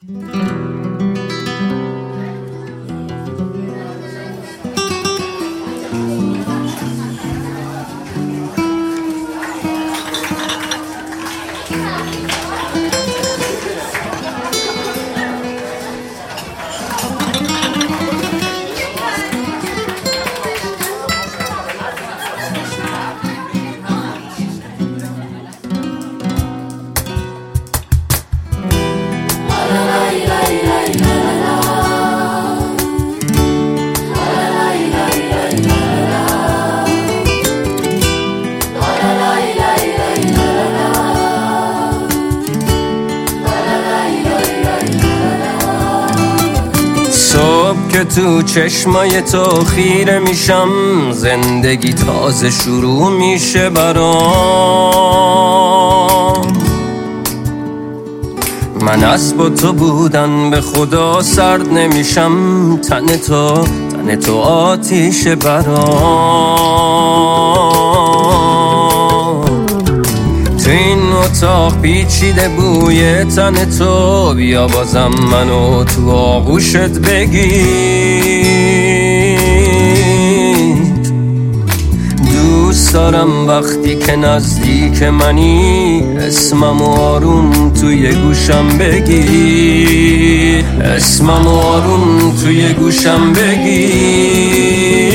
که تو چشمای تو خیره میشم، زندگی تازه شروع میشه برام. من از با تو بودن به خدا سرد نمیشم، تن تو آتیش برام. تو این اتاق پیچیده بوی تن تو، بیا بازم منو تو آغوشت بگیر. دوست دارم وقتی که نزدیک منی، اسمم آروم توی گوشم بگی، اسمم آروم توی گوشم بگی.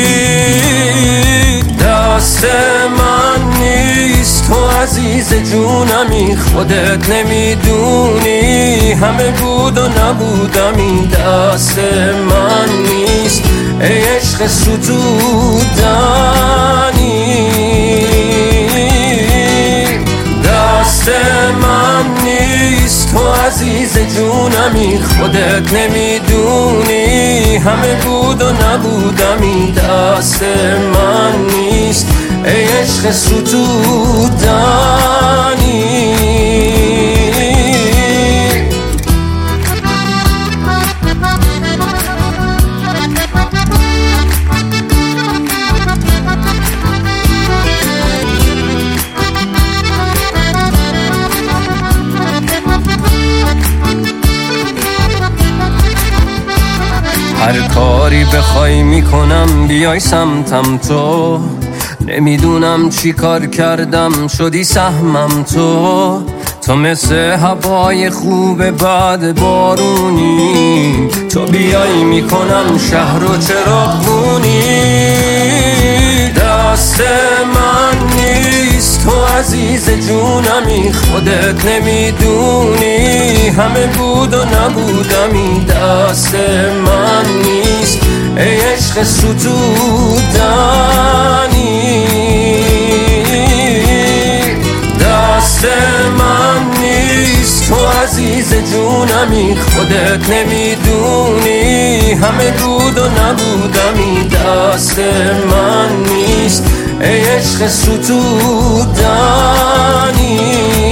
دست من نیست تو عزیز جونمی، خودت نمیدونی همه بود و نبودمی. دست من نیست ای عشق ستودنی، دست من نیست تو عزیز جونمی، خودت نمیدونی همه بود و نبودمی. دست من نیست ای عشق ستودنی. هر کاری بخوای میکنم بیای سمتم تو، نمیدونم چی کار کردم شدی سهمم تو. تو مثل هوای خوب بعد بارونی، تو بیای میکنم شهر و چراغونی. دست من نیست تو عزیز جونمی، خودت نمیدونی همه بود و نبودمی. دست من نیست ای عشق ستودنی، دست من نیست تو عزیز جونمی، خودت نمیدونی همه بود و نبودمی. دست من نیست ای عشق ستودنی.